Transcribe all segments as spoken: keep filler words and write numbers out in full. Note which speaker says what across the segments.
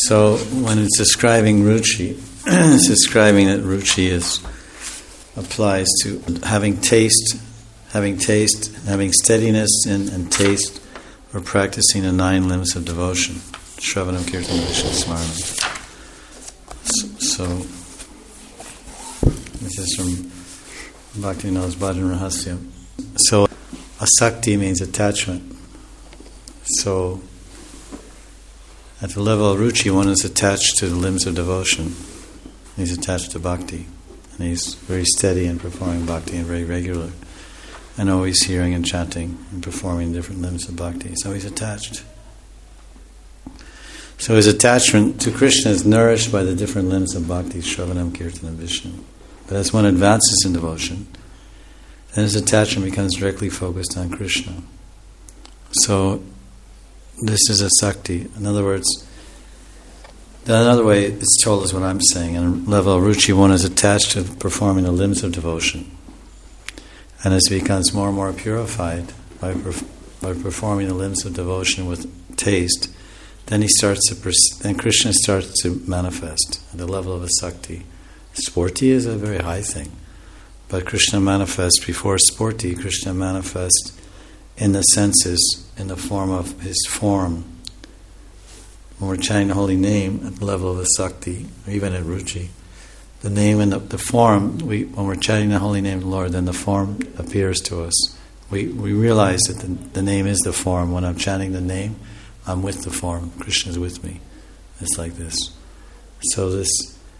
Speaker 1: So when it's describing ruchi, it's describing that ruchi is applies to having taste, having taste, having steadiness in and taste, or practicing the nine limbs of devotion. Shravanam, Kirtanam, Vishnu Smaranam. So, this is from Bhaktivinoda's Bhajan Rahasya. So, asakti means attachment. So, at the level of ruchi, one is attached to the limbs of devotion. He's attached to bhakti. And he's very steady in performing bhakti and very regular. And always hearing and chanting and performing different limbs of bhakti. So he's attached. So his attachment to Krishna is nourished by the different limbs of bhakti, Shravanam, Kirtanam, Vishnu. But as one advances in devotion, then his attachment becomes directly focused on Krishna. So this is asakti. In other words, another way it's told is what I'm saying. On a level of ruchi, one is attached to performing the limbs of devotion. And as he becomes more and more purified by, perf- by performing the limbs of devotion with taste, then he starts to pers- then Krishna starts to manifest at the level of asakti. Sporti is a very high thing, but Krishna manifests before sporti. Krishna manifests in the senses, in the form of his form. When we're chanting the holy name at the level of asakti, or even at ruchi, the name and the, the form, we, when we're chanting the holy name of the Lord, then the form appears to us. We we realize that the, the name is the form. When I'm chanting the name, I'm with the form. Krishna is with me. It's like this. So this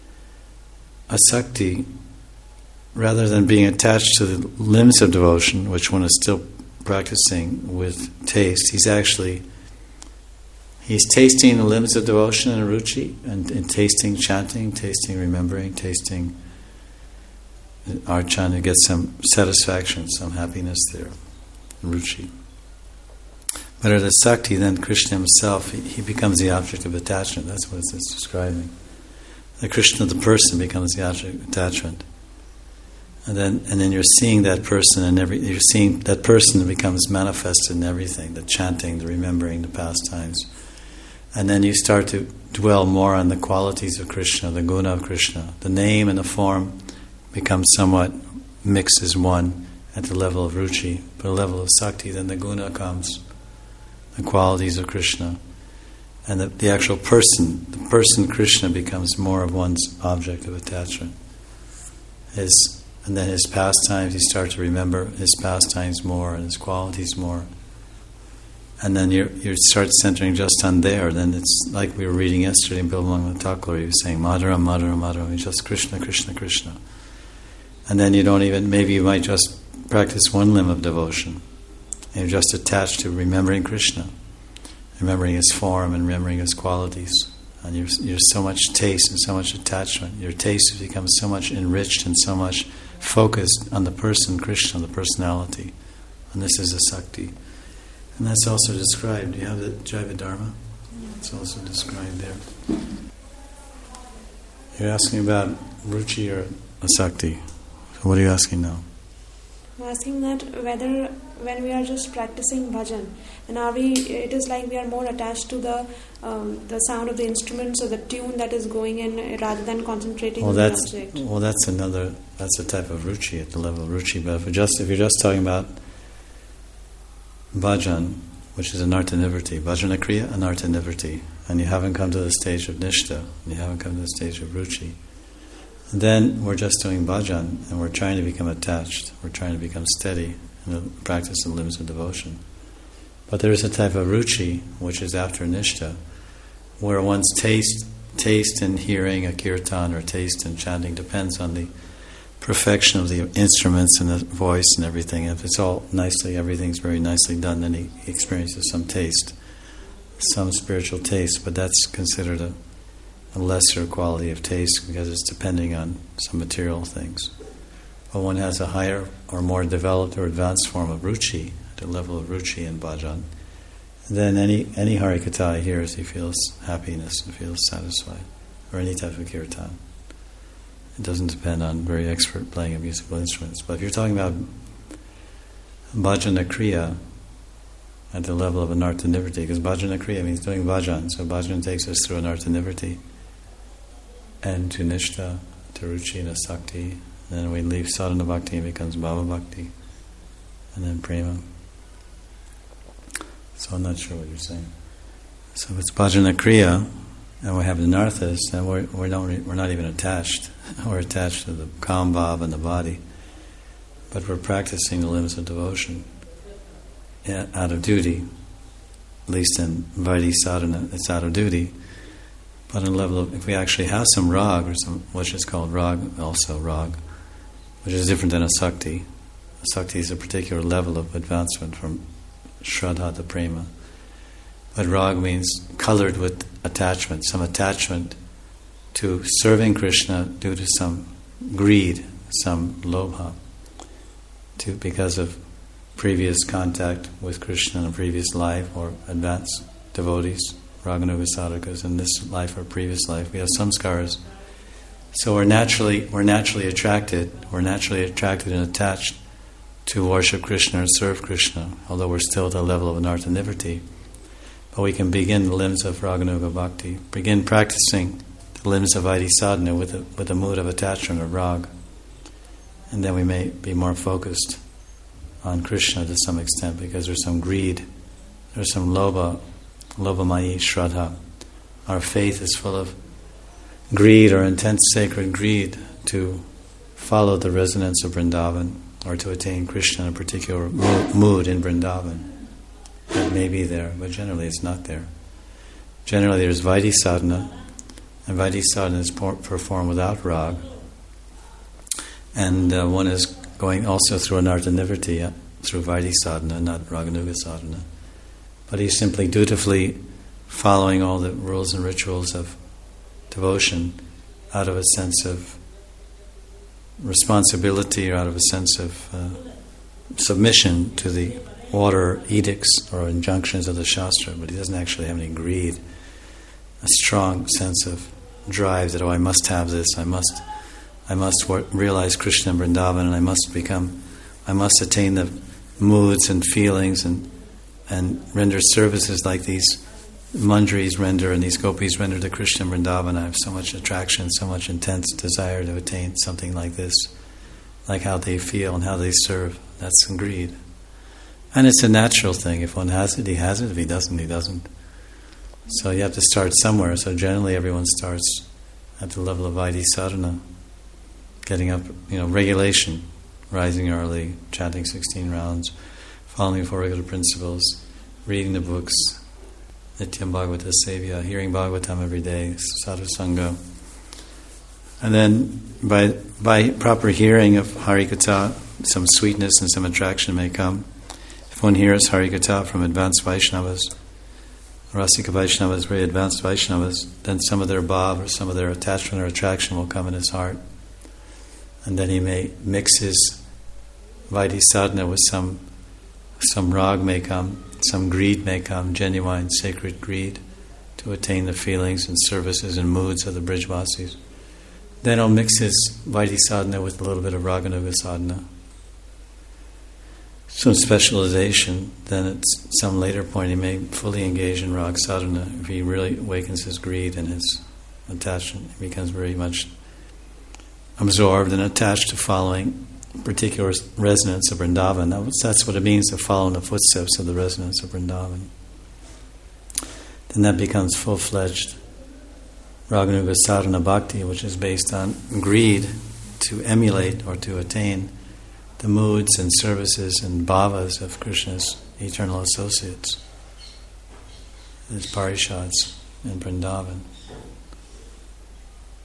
Speaker 1: asakti, rather than being attached to the limbs of devotion, which one is still practicing with taste, he's actually He's tasting the limbs of devotion and ruchi, and, and tasting chanting, tasting remembering, tasting archana, to get some satisfaction, some happiness there, ruchi. But at asakti, then Krishna himself, he, he becomes the object of attachment. That's what it's describing. The Krishna, the person, becomes the object of attachment. And then, and then you're seeing that person, and every you're seeing that person becomes manifested in everything: the chanting, the remembering, the pastimes. And then you start to dwell more on the qualities of Krishna, the guna of Krishna. The name and the form become somewhat mixed as one at the level of ruchi. But at the level of sakti, then the guna comes, the qualities of Krishna. And the, the actual person, the person Krishna becomes more of one's object of attachment. His, and then his pastimes, you start to remember his pastimes more and his qualities more. And then you you start centering just on there. Then it's like we were reading yesterday in Bilbamangala Thakur. He was saying Madhuram, Madhuram, Madhuram. Just Krishna, Krishna, Krishna. And then you don't even, maybe you might just practice one limb of devotion. And you're just attached to remembering Krishna, remembering his form and remembering his qualities. And you're, you're so much taste and so much attachment. Your taste becomes so much enriched and so much focused on the person Krishna, the personality. And this is asakti. And that's also described. Do you have the Jaiva Dharma? It's also described there. You're asking about ruchi or asakti. So what are you asking now?
Speaker 2: I'm asking that whether when we are just practicing bhajan, and are we? It is like we are more attached to the um, the sound of the instruments or the tune that is going in, rather than concentrating
Speaker 1: well,
Speaker 2: on
Speaker 1: that's,
Speaker 2: the object.
Speaker 1: Well, that's another. That's a type of ruchi at the level of ruchi. But if you're just if you're just talking about bhajan, which is anartha nivrti, bhajana kriya, anartha nivrti, and you haven't come to the stage of nishta, you haven't come to the stage of ruchi, then we're just doing bhajan, and we're trying to become attached, we're trying to become steady in the practice of limbs of devotion. But there is a type of ruchi, which is after nishta, where one's taste, taste in hearing a kirtan or taste in chanting depends on the perfection of the instruments and the voice and everything. If it's all nicely, everything's very nicely done, then he experiences some taste, some spiritual taste, but that's considered a, a lesser quality of taste because it's depending on some material things. But one has a higher or more developed or advanced form of ruchi, at the level of ruchi in bhajan, then any, any harikatha he hears, he feels happiness and feels satisfied, or any type of kirtan. It doesn't depend on very expert playing of musical instruments. But if you're talking about bhajana kriya, at the level of anartha nivriti, because bhajana kriya means doing bhajan, so bhajan takes us through anartha nivriti and to nishtha, to ruchi and asakti, and then we leave sadhana bhakti and becomes bhava bhakti, and then prema. So I'm not sure what you're saying. So if it's bhajana kriya, and we have anarthas, then we're, we're, not, we're not even attached. We're attached to the kam bhav and the body. But we're practicing the limbs of devotion out of duty. At least in Vaidhi sadhana, it's out of duty. But on a level of, if we actually have some rag, or some, which is called rag, also rag, which is different than asakti. Asakti is a particular level of advancement from shraddha to prema. But rag means colored with attachment, some attachment to serving Krishna due to some greed, some lobha, to, because of previous contact with Krishna in a previous life, or advanced devotees, raganuga sadhakas, in this life or previous life. We have samskaras. So we're naturally we're naturally attracted, we're naturally attracted and attached to worship Krishna and serve Krishna, although we're still at the level of anartha nivriti. But we can begin the limbs of raganuga bhakti, begin practicing the limbs of Vaidhi sadhana with a, with a mood of attachment or rag. And then we may be more focused on Krishna to some extent, because there's some greed, there's some lobha, lobhamayi shraddha. Our faith is full of greed, or intense sacred greed, to follow the resonance of Vrindavan, or to attain Krishna in a particular mo- mood in Vrindavan. That may be there, but generally it's not there. Generally there's Vaidhi sadhana, and Vaidhi sadhana is por- performed without rag. And uh, one is going also through anartha nivriti, uh, through Vaidhi sadhana, not raganuga sadhana. But he's simply dutifully following all the rules and rituals of devotion out of a sense of responsibility, or out of a sense of uh, submission to the order, edicts, or injunctions of the Shastra. But he doesn't actually have any greed, a strong sense of drive that, oh, I must have this, I must I must wor- realize Krishna in Vrindavan, and I must become, I must attain the moods and feelings and and render services like these manjaris render and these gopis render to Krishna in Vrindavan. I have so much attraction, so much intense desire to attain something like this, like how they feel and how they serve. That's some greed. And it's a natural thing. If one has it, he has it. If he doesn't, he doesn't. So you have to start somewhere. So generally everyone starts at the level of Vaidhi sadhana, getting up, you know, regulation, rising early, chanting sixteen rounds, following four regular principles, reading the books, Nityam Bhagavata Sevya, hearing Bhagavatam every day, Sadhu Sangha. And then by by proper hearing of Harikatha, some sweetness and some attraction may come. If one hears Harikatha from advanced Vaishnavas, Rasika Vaishnavas, very advanced Vaishnavas, then some of their bhav or some of their attachment or attraction will come in his heart. And then he may mix his Vaidhi sadhana with some some rag may come, some greed may come, genuine sacred greed, to attain the feelings and services and moods of the Brijvasis. Then he'll mix his Vaidhi sadhana with a little bit of Raganuga sadhana. Some specialization, then at some later point he may fully engage in Rag sadhana. If he really awakens his greed and his attachment, he becomes very much absorbed and attached to following particular resonance of Vrindavan. That's what it means to follow in the footsteps of the resonance of Vrindavan. Then that becomes full-fledged Raganuga sadhana bhakti, which is based on greed to emulate or to attain the moods and services and bhavas of Krishna's eternal associates, his parishads in Vrindavan.